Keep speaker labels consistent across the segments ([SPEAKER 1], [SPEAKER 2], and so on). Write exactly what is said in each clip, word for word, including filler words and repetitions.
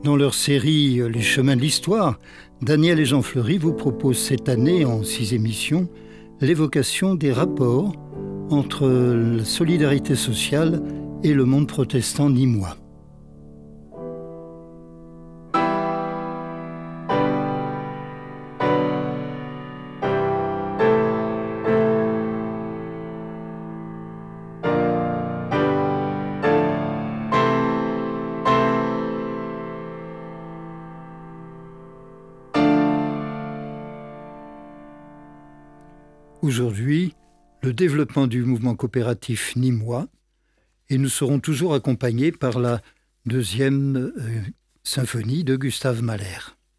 [SPEAKER 1] Dans leur série Les chemins de l'histoire, Daniel et Jean Fleury vous proposent cette année, en six émissions, l'évocation des rapports entre la solidarité sociale et le monde protestant nîmois. Aujourd'hui, le développement du mouvement coopératif nîmois, et nous serons toujours accompagnés par la deuxième euh, symphonie de Gustave Mahler.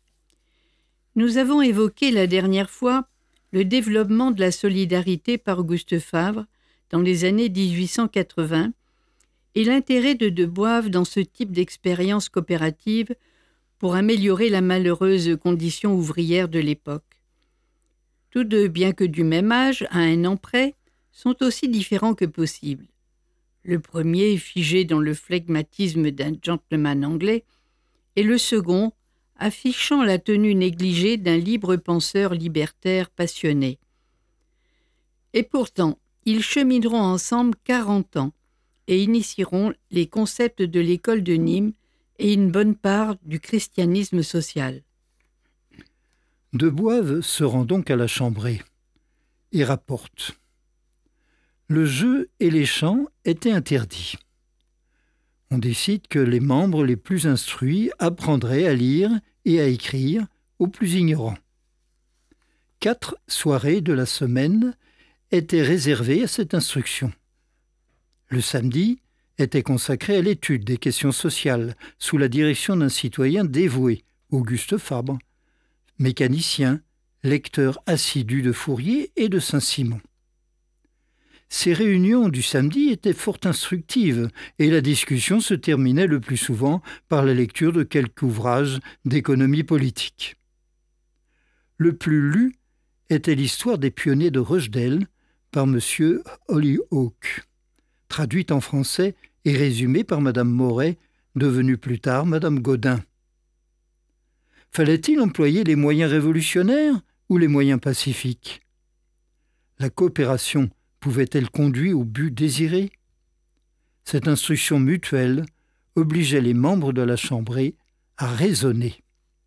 [SPEAKER 2] Nous avons évoqué la dernière fois le développement de la solidarité par Auguste Favre dans les années dix-huit cent quatre-vingts et l'intérêt de De Boive dans ce type d'expérience coopérative pour améliorer la malheureuse condition ouvrière de l'époque. Tous deux, bien que du même âge, à un an près, sont aussi différents que possible. Le premier, figé dans le flegmatisme d'un gentleman anglais, et le second, affichant la tenue négligée d'un libre penseur libertaire passionné. Et pourtant, ils chemineront ensemble quarante ans et initieront les concepts de l'école de Nîmes et une bonne part du christianisme social.
[SPEAKER 1] De Boive se rend donc à la Chambrée et rapporte. Le jeu et les chants étaient interdits. On décide que les membres les plus instruits apprendraient à lire et à écrire aux plus ignorants. Quatre soirées de la semaine étaient réservées à cette instruction. Le samedi était consacré à l'étude des questions sociales sous la direction d'un citoyen dévoué, Auguste Fabre, mécanicien, lecteur assidu de Fourier et de Saint-Simon. Ces réunions du samedi étaient fort instructives et la discussion se terminait le plus souvent par la lecture de quelques ouvrages d'économie politique. Le plus lu était l'histoire des pionniers de Rochdale par M. Holyoake, traduite en français et résumée par Mme Moret, devenue plus tard Mme Gaudin. Fallait-il employer les moyens révolutionnaires ou les moyens pacifiques ? La coopération pouvait-elle conduire au but désiré ? Cette instruction mutuelle obligeait les membres de la Chambrée à raisonner.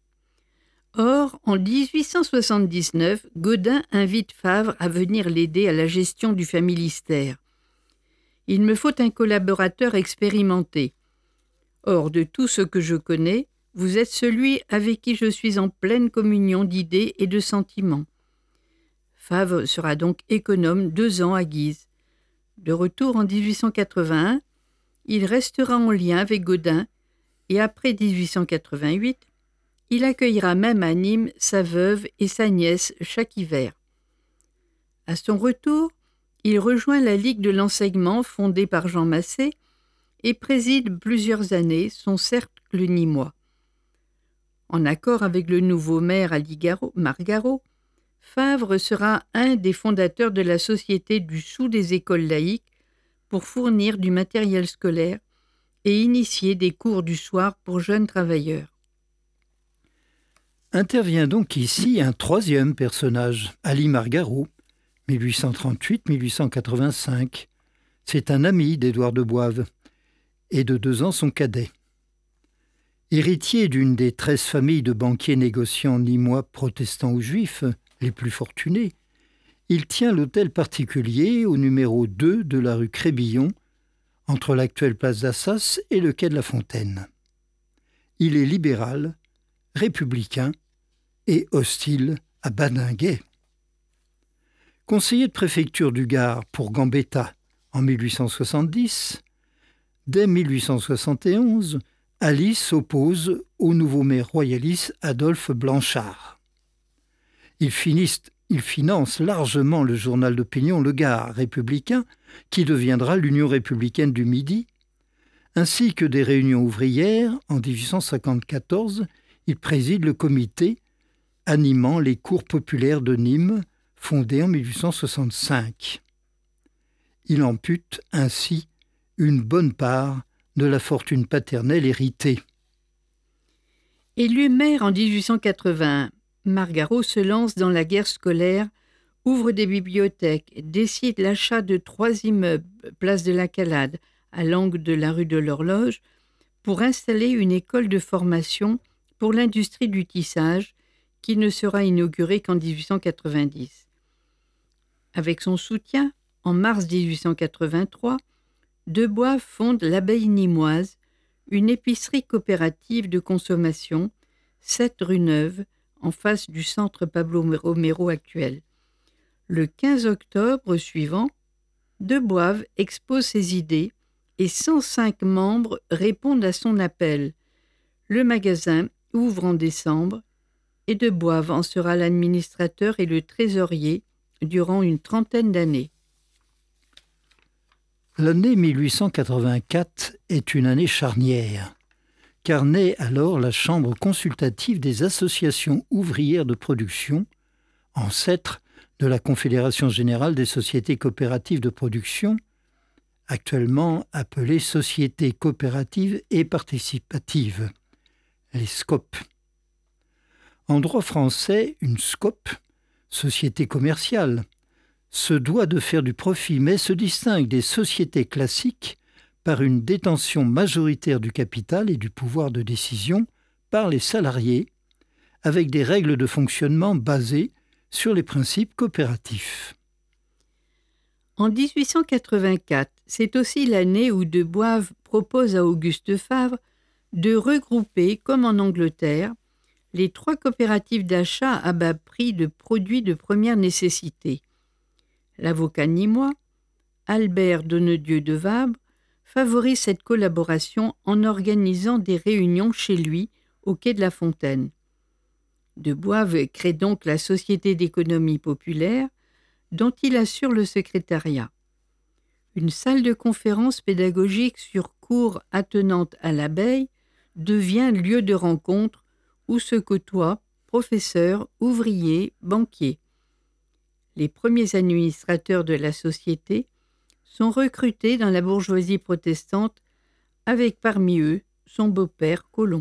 [SPEAKER 2] Or, en dix-huit cent soixante-dix-neuf, Gaudin invite Favre à venir l'aider à la gestion du familistère. « Il me faut un collaborateur expérimenté. Or, de tout ce que je connais, vous êtes celui avec qui je suis en pleine communion d'idées et de sentiments. » Favre sera donc économe deux ans à Guise. De retour en dix-huit cent quatre-vingt-un, il restera en lien avec Gaudin et après dix-huit cent quatre-vingt-huit, il accueillera même à Nîmes sa veuve et sa nièce chaque hiver. À son retour, il rejoint la Ligue de l'enseignement fondée par Jean Massé et préside plusieurs années son cercle nîmois. En accord avec le nouveau maire Ali Margarot, Favre sera un des fondateurs de la Société du sou des écoles laïques pour fournir du matériel scolaire et initier des cours du soir pour jeunes travailleurs.
[SPEAKER 1] Intervient donc ici un troisième personnage, Ali Margarot, mille huit cent trente-huit à mille huit cent quatre-vingt-cinq. C'est un ami d'Édouard de Boive et de deux ans son cadet. Héritier d'une des treize familles de banquiers négociants nîmois protestants ou juifs, les plus fortunés, il tient l'hôtel particulier au numéro deux de la rue Crébillon, entre l'actuelle place d'Assas et le quai de la Fontaine. Il est libéral, républicain et hostile à Badinguet. Conseiller de préfecture du Gard pour Gambetta en mille huit cent soixante-dix, dès mille huit cent soixante et onze, Ali s'oppose au nouveau maire royaliste Adolphe Blanchard. Il, finisse, il finance largement le journal d'opinion Le Gard républicain, qui deviendra l'Union républicaine du Midi, ainsi que des réunions ouvrières. En dix-huit cent cinquante-quatorze, il préside le comité animant les cours populaires de Nîmes, fondé en mille huit cent soixante-cinq. Il ampute ainsi une bonne part de la fortune paternelle héritée.
[SPEAKER 2] Élu maire en dix-huit cent quatre-vingt-un, Margarot se lance dans la guerre scolaire, ouvre des bibliothèques, décide l'achat de trois immeubles, place de la Calade, à l'angle de la rue de l'Horloge, pour installer une école de formation pour l'industrie du tissage qui ne sera inaugurée qu'en dix-huit cent quatre-vingt-dix. Avec son soutien, en mars dix-huit cent quatre-vingt-trois, Deboive fonde l'Abeille Nîmoise, une épicerie coopérative de consommation, sept rue Neuve, en face du centre Pablo Romero actuel. Le quinze octobre suivant, Deboive expose ses idées et cent cinq membres répondent à son appel. Le magasin ouvre en décembre et Deboive en sera l'administrateur et le trésorier durant une trentaine d'années.
[SPEAKER 1] L'année mille huit cent quatre-vingt-quatre est une année charnière, car naît alors la Chambre consultative des associations ouvrières de production, ancêtre de la Confédération générale des sociétés coopératives de production, actuellement appelée Sociétés coopératives et participatives, les S C O P. En droit français, une S C O P, société commerciale, se doit de faire du profit, mais se distingue des sociétés classiques par une détention majoritaire du capital et du pouvoir de décision par les salariés, avec des règles de fonctionnement basées sur les principes coopératifs.
[SPEAKER 2] En dix-huit cent quatre-vingt-quatre, c'est aussi l'année où Deboive propose à Auguste Favre de regrouper, comme en Angleterre, les trois coopératives d'achat à bas prix de produits de première nécessité. L'avocat nîmois, Albert Donnedieu de Vabre, favorise cette collaboration en organisant des réunions chez lui, au quai de la Fontaine. Deboive crée donc la Société d'économie populaire, dont il assure le secrétariat. Une salle de conférence pédagogique sur cours attenante à l'abeille devient lieu de rencontre où se côtoient professeurs, ouvriers, banquiers. Les premiers administrateurs de la société sont recrutés dans la bourgeoisie protestante, avec parmi eux son beau-père Colomb.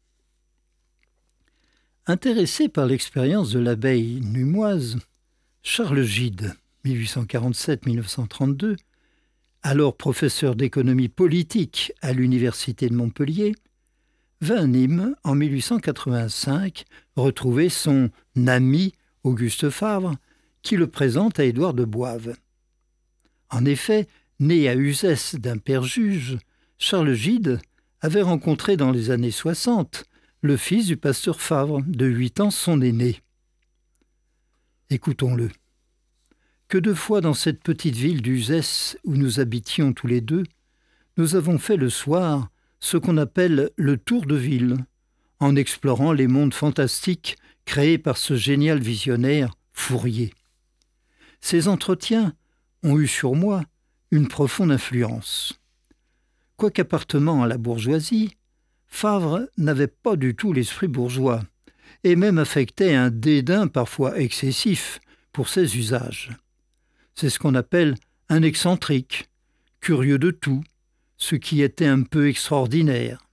[SPEAKER 1] Intéressé par l'expérience de l'abeille nîmoise, Charles Gide, mille huit cent quarante-sept à mille neuf cent trente-deux, alors professeur d'économie politique à l'université de Montpellier, vint à Nîmes en mille huit cent quatre-vingt-cinq retrouver son ami Auguste Favre, qui le présente à Édouard Deboive. En effet, né à Uzès d'un père juge, Charles Gide avait rencontré dans les années soixante le fils du pasteur Favre, de huit ans, son aîné. Écoutons-le. Que de fois dans cette petite ville d'Uzès où nous habitions tous les deux, nous avons fait le soir ce qu'on appelle le tour de ville, en explorant les mondes fantastiques créés par ce génial visionnaire Fourier. Ces entretiens ont eu sur moi une profonde influence. Quoiqu'appartenant à la bourgeoisie, Favre n'avait pas du tout l'esprit bourgeois, et même affectait un dédain parfois excessif pour ses usages. C'est ce qu'on appelle un excentrique, curieux de tout, ce qui était un peu extraordinaire.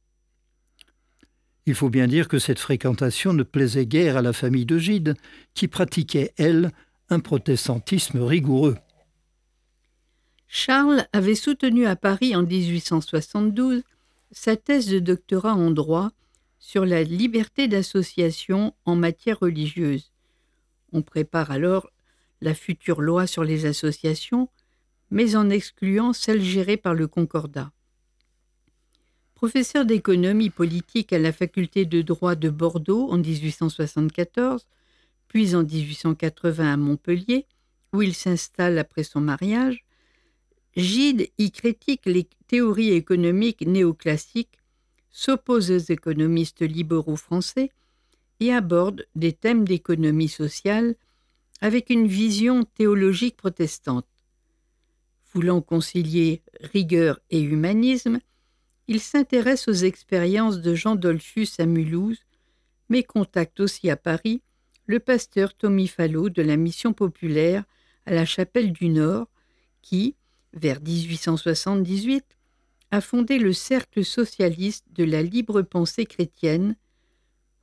[SPEAKER 1] Il faut bien dire que cette fréquentation ne plaisait guère à la famille de Gide, qui pratiquait, elle, un protestantisme rigoureux.
[SPEAKER 2] Charles avait soutenu à Paris en dix-huit cent soixante-douze sa thèse de doctorat en droit sur la liberté d'association en matière religieuse. On prépare alors la future loi sur les associations, mais en excluant celle gérée par le Concordat. Professeur d'économie politique à la faculté de droit de Bordeaux en dix-huit cent soixante-quatorze, puis en dix-huit cent quatre-vingts à Montpellier, où il s'installe après son mariage, Gide y critique les théories économiques néoclassiques, s'oppose aux économistes libéraux français et aborde des thèmes d'économie sociale avec une vision théologique protestante. Voulant concilier rigueur et humanisme, il s'intéresse aux expériences de Jean Dollfus à Mulhouse, mais contacte aussi à Paris le pasteur Tommy Fallow de la Mission populaire à la Chapelle du Nord, qui, vers dix-huit cent soixante-dix-huit, a fondé le Cercle socialiste de la libre pensée chrétienne,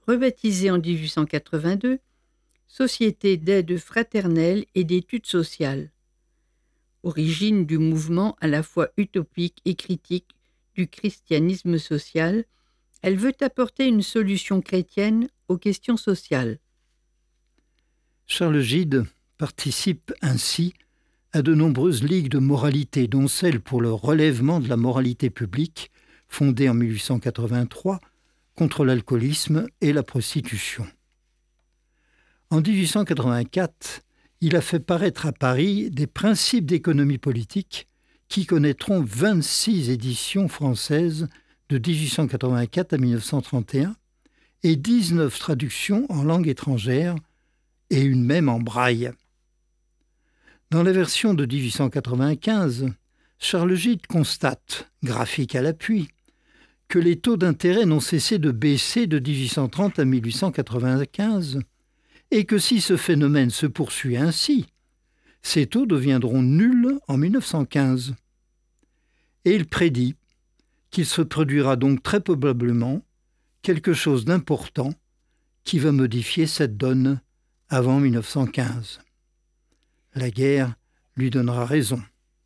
[SPEAKER 2] rebaptisée en dix-huit cent quatre-vingt-deux Société d'aide fraternelle et d'études sociales. Origine du mouvement à la fois utopique et critique du christianisme social, elle veut apporter une solution chrétienne aux questions sociales.
[SPEAKER 1] Charles Gide participe ainsi à de nombreuses ligues de moralité, dont celle pour le relèvement de la moralité publique, fondée en mille huit cent quatre-vingt-trois, contre l'alcoolisme et la prostitution. En dix-huit cent quatre-vingt-quatre, il a fait paraître à Paris des principes d'économie politique qui connaîtront vingt-six éditions françaises de dix-huit cent quatre-vingt-quatre à mille neuf cent trente et un et dix-neuf traductions en langue étrangère et une même en braille. Dans la version de dix-huit cent quatre-vingt-quinze, Charles Gide constate, graphique à l'appui, que les taux d'intérêt n'ont cessé de baisser de dix-huit cent trente à mille huit cent quatre-vingt-quinze et que si ce phénomène se poursuit ainsi, ces taux deviendront nuls en mille neuf cent quinze. Et il prédit qu'il se produira donc très probablement quelque chose d'important qui va modifier cette donne avant mille neuf cent quinze. La guerre lui donnera raison.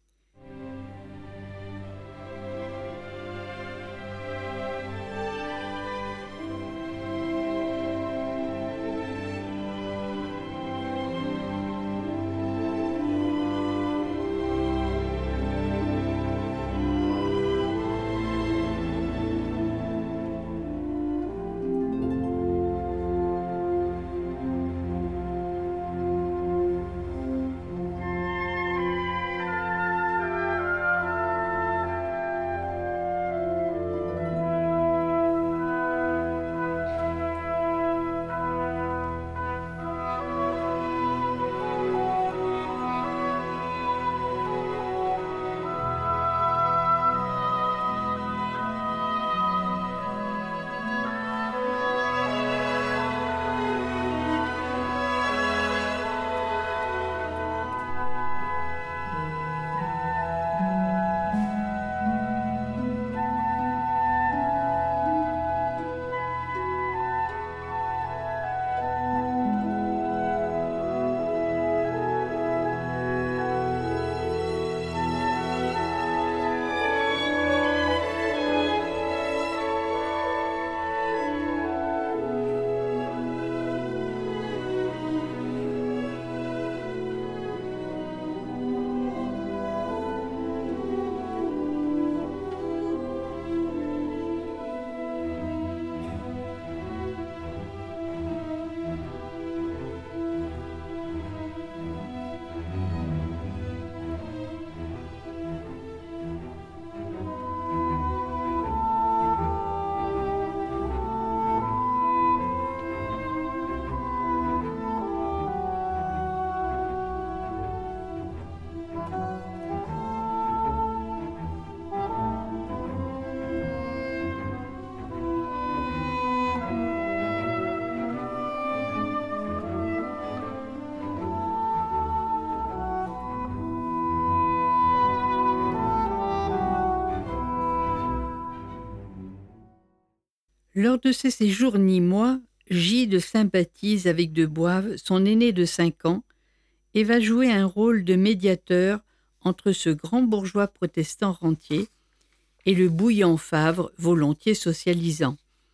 [SPEAKER 2] Lors de ses séjours nîmois, Gide sympathise avec De Boive, son aîné de cinq ans, et va jouer un rôle de médiateur entre ce grand bourgeois protestant rentier et le bouillant Favre, volontiers socialisant.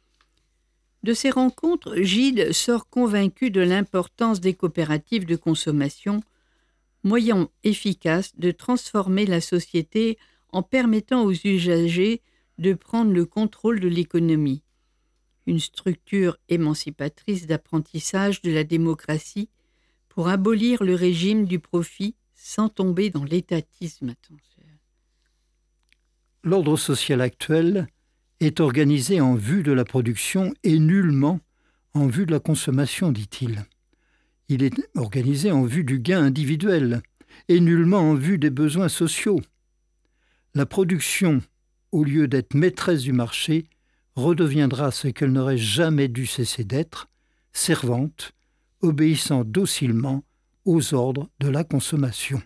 [SPEAKER 2] De ces rencontres, Gide sort convaincu de l'importance des coopératives de consommation, moyen efficace de transformer la société en permettant aux usagers de prendre le contrôle de l'économie. Une structure émancipatrice d'apprentissage de la démocratie pour abolir le régime du profit sans tomber dans l'étatisme.
[SPEAKER 1] L'ordre social actuel est organisé en vue de la production et nullement en vue de la consommation, dit-il. Il est organisé en vue du gain individuel et nullement en vue des besoins sociaux. La production, au lieu d'être maîtresse du marché, redeviendra ce qu'elle n'aurait jamais dû cesser d'être, servante, obéissant docilement aux ordres de la consommation.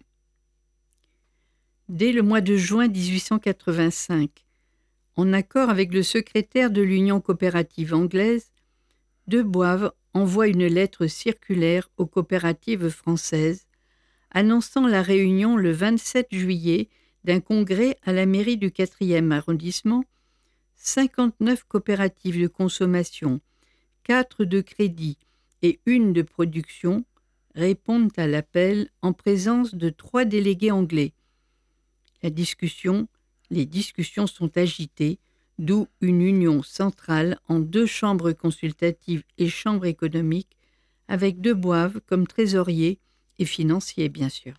[SPEAKER 2] Dès le mois de juin dix-huit cent quatre-vingt-cinq, en accord avec le secrétaire de l'Union coopérative anglaise, De Boives envoie une lettre circulaire aux coopératives françaises annonçant la réunion le vingt-sept juillet d'un congrès à la mairie du quatrième arrondissement. cinquante-neuf coopératives de consommation, quatre de crédit et une de production répondent à l'appel en présence de trois délégués anglais. La discussion, les discussions sont agitées, d'où une union centrale en deux chambres consultatives et chambres économiques, avec De Boives comme trésorier et financier, bien sûr.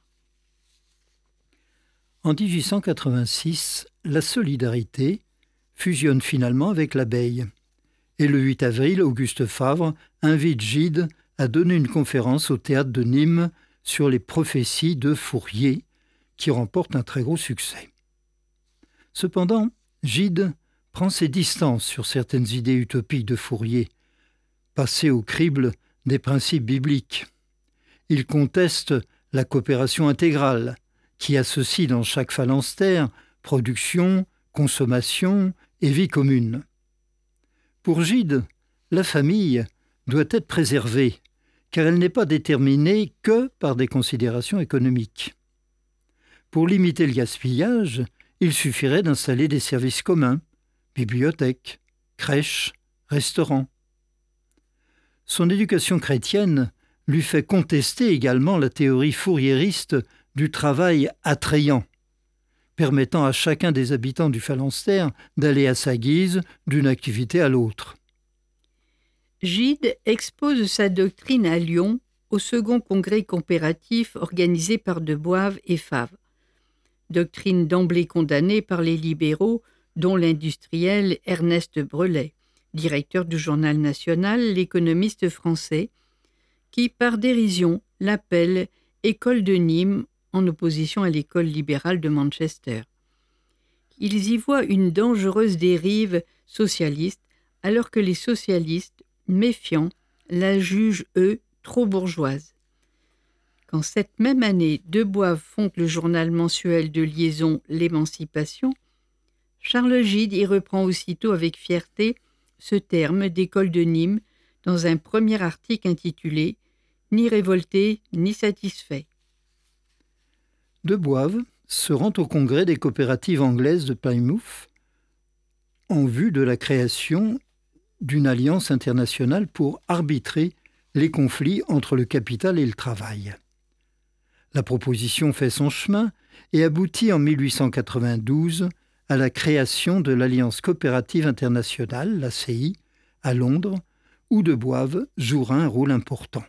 [SPEAKER 1] En dix-huit cent quatre-vingt-six, la Solidarité fusionne finalement avec l'Abeille. Et le huit avril, Auguste Favre invite Gide à donner une conférence au théâtre de Nîmes sur les prophéties de Fourier, qui remporte un très gros succès. Cependant, Gide prend ses distances sur certaines idées utopiques de Fourier, passées au crible des principes bibliques. Il conteste la coopération intégrale, qui associe dans chaque phalanstère production, consommation et vie commune. Pour Gide, la famille doit être préservée, car elle n'est pas déterminée que par des considérations économiques. Pour limiter le gaspillage, il suffirait d'installer des services communs, bibliothèques, crèches, restaurants. Son éducation chrétienne lui fait contester également la théorie fouriériste du travail attrayant, permettant à chacun des habitants du phalanstère d'aller à sa guise d'une activité à l'autre.
[SPEAKER 2] Gide expose sa doctrine à Lyon au second congrès coopératif organisé par De Boives et Favre. Doctrine d'emblée condamnée par les libéraux, dont l'industriel Ernest Brelet, directeur du journal national L'Économiste français, qui, par dérision, l'appelle « École de Nîmes » en opposition à l'école libérale de Manchester. Ils y voient une dangereuse dérive socialiste, alors que les socialistes, méfiants, la jugent, eux, trop bourgeoise. Quand cette même année, De Boives fonde le journal mensuel de liaison L'Émancipation, Charles Gide y reprend aussitôt avec fierté ce terme d'école de Nîmes dans un premier article intitulé « Ni révolté, ni satisfait ».
[SPEAKER 1] De Boives se rend au congrès des coopératives anglaises de Plymouth en vue de la création d'une alliance internationale pour arbitrer les conflits entre le capital et le travail. La proposition fait son chemin et aboutit en mille huit cent quatre-vingt-douze à la création de l'Alliance coopérative internationale, l'A C I, à Londres, où De Boives jouera un rôle important.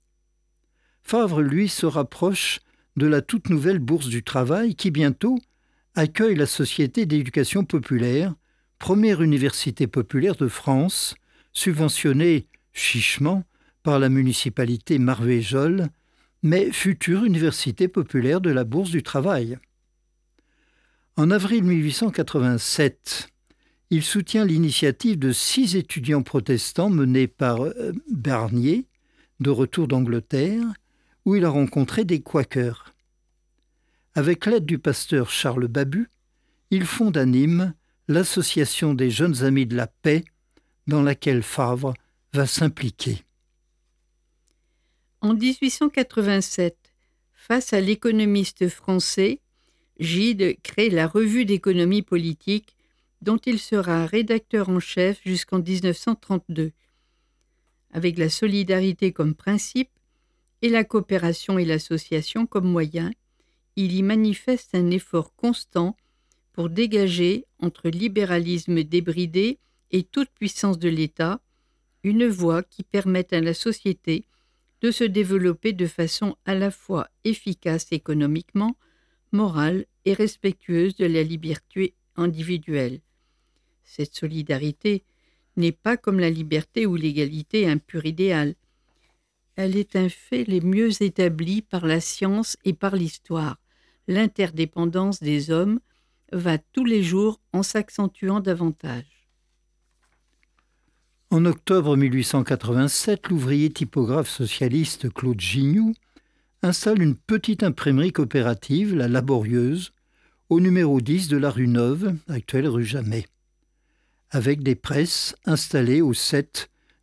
[SPEAKER 1] Favre, lui, se rapproche de la toute nouvelle Bourse du Travail qui, bientôt, accueille la Société d'éducation populaire, première université populaire de France, subventionnée chichement par la municipalité Marvejols, mais future université populaire de la Bourse du Travail. En avril mille huit cent quatre-vingt-sept, il soutient l'initiative de six étudiants protestants menée par Barnier, de retour d'Angleterre, où il a rencontré des Quakers. Avec l'aide du pasteur Charles Babu, il fonde à Nîmes l'Association des Jeunes Amis de la Paix, dans laquelle Favre va s'impliquer.
[SPEAKER 2] En dix-huit cent quatre-vingt-sept, face à l'économiste français, Gide crée la Revue d'économie politique, dont il sera rédacteur en chef jusqu'en dix-neuf cent trente-deux. Avec la solidarité comme principe et la coopération et l'association comme moyen, il y manifeste un effort constant pour dégager, entre libéralisme débridé et toute puissance de l'État, une voie qui permette à la société de se développer de façon à la fois efficace économiquement, morale et respectueuse de la liberté individuelle. Cette solidarité n'est pas comme la liberté ou l'égalité un pur idéal. Elle est un fait les mieux établi par la science et par l'histoire. L'interdépendance des hommes va tous les jours en s'accentuant davantage.
[SPEAKER 1] En octobre mille huit cent quatre-vingt-sept, l'ouvrier typographe socialiste Claude Gignoux installe une petite imprimerie coopérative, la Laborieuse, au numéro dix de la rue Neuve, actuelle rue Jamet, avec des presses installées au sept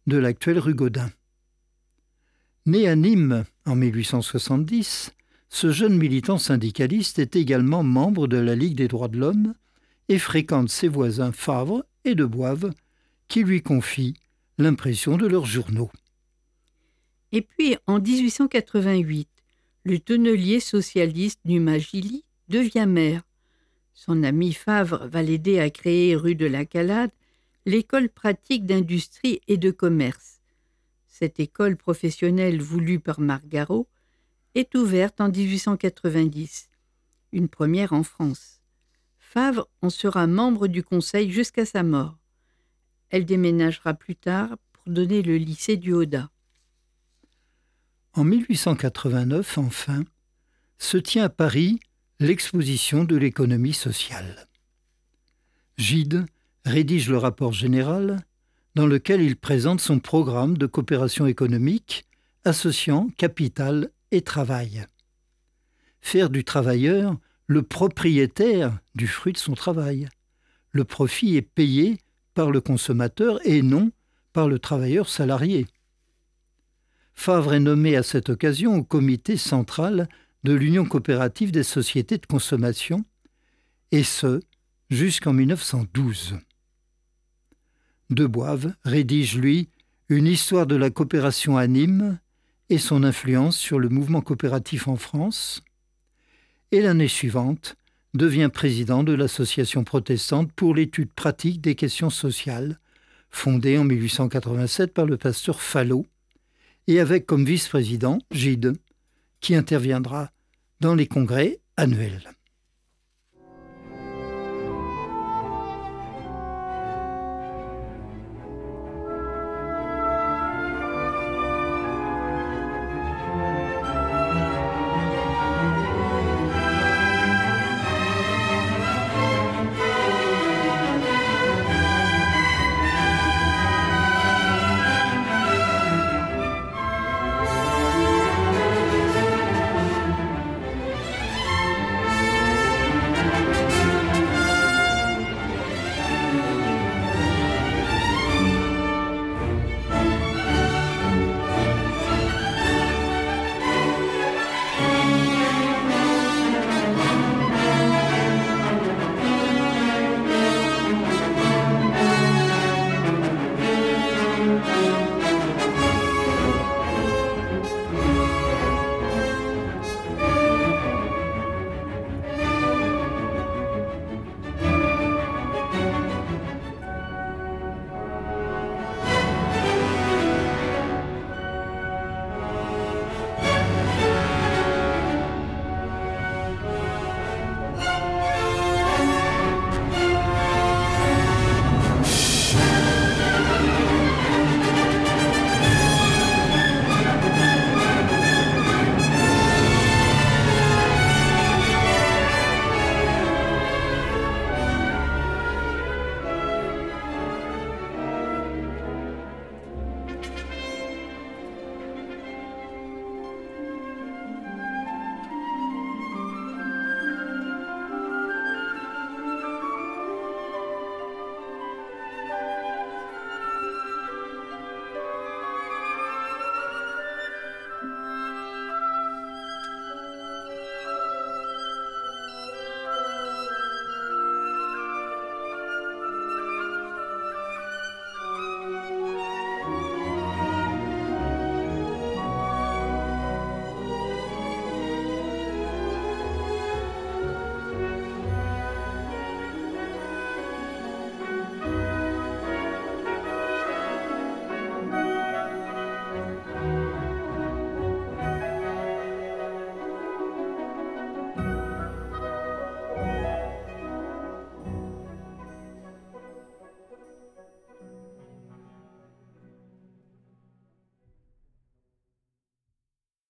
[SPEAKER 1] de l'actuelle rue Gaudin. Né à Nîmes en mille huit cent soixante-dix, ce jeune militant syndicaliste est également membre de la Ligue des droits de l'homme et fréquente ses voisins Favre et de Boives, qui lui confient l'impression de leurs journaux.
[SPEAKER 2] Et puis, en dix-huit cent quatre-vingt-huit, le tonnelier socialiste Numa Gilly devient maire. Son ami Favre va l'aider à créer rue de la Calade l'école pratique d'industrie et de commerce. Cette école professionnelle voulue par Margarot est ouverte en dix-huit cent quatre-vingt-dix, une première en France. Favre en sera membre du conseil jusqu'à sa mort. Elle déménagera plus tard pour donner le lycée du Haudat.
[SPEAKER 1] En mille huit cent quatre-vingt-neuf, enfin, se tient à Paris l'exposition de l'économie sociale. Gide rédige le rapport général dans lequel il présente son programme de coopération économique associant capital et travail. Faire du travailleur le propriétaire du fruit de son travail. Le profit est payé par le consommateur et non par le travailleur salarié. Favre est nommé à cette occasion au comité central de l'Union coopérative des sociétés de consommation, et ce, jusqu'en mille neuf cent douze. De Boives rédige, lui, une histoire de la coopération à Nîmes et son influence sur le mouvement coopératif en France, et l'année suivante devient président de l'Association protestante pour l'étude pratique des questions sociales, fondée en mille huit cent quatre-vingt-sept par le pasteur Fallot, et avec comme vice-président Gide, qui interviendra dans les congrès annuels.